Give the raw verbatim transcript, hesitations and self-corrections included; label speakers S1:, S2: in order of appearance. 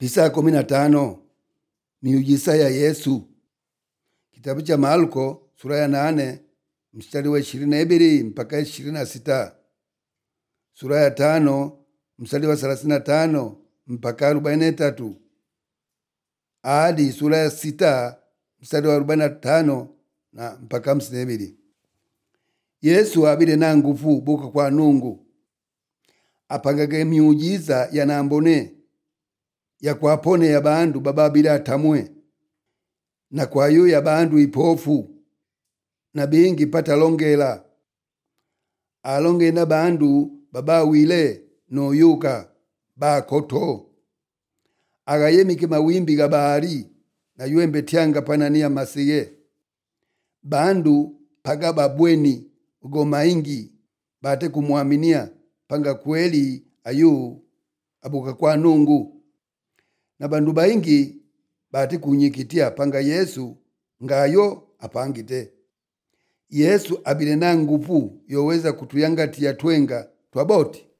S1: Pisaa kumi na tano miujiza ya Yesu. Kitabu cha Marko sura ya nane mstari wa ishirini na mbili mpaka ishirini na sita. Sura ya tano mstari wa thelathini na tano mpaka arobaini na tatu. Hadi sura ya sita mstari wa arobaini na tano na mpaka hamsini na mbili. Yesu abile na nguvu buka kwa Nungu. Apangage miujiza ya nambone ya kwapone ya bandu baba bila atamwe na kwa yu ya bandu ipofu na bingi pata longela alonge na bandu baba wile no yuka ba koto agayemike mawimbi ga bahari na yuembe tianga panania masiye bandu paga babweni ugo maingi bate kumwaminia panga kweli ayu abuka kwa Nungu na bandu baingi bati kunyikitia panga Yesu ngayo apangite. Yesu abile na nguvu yoweza kutuyangatia twenga twaboti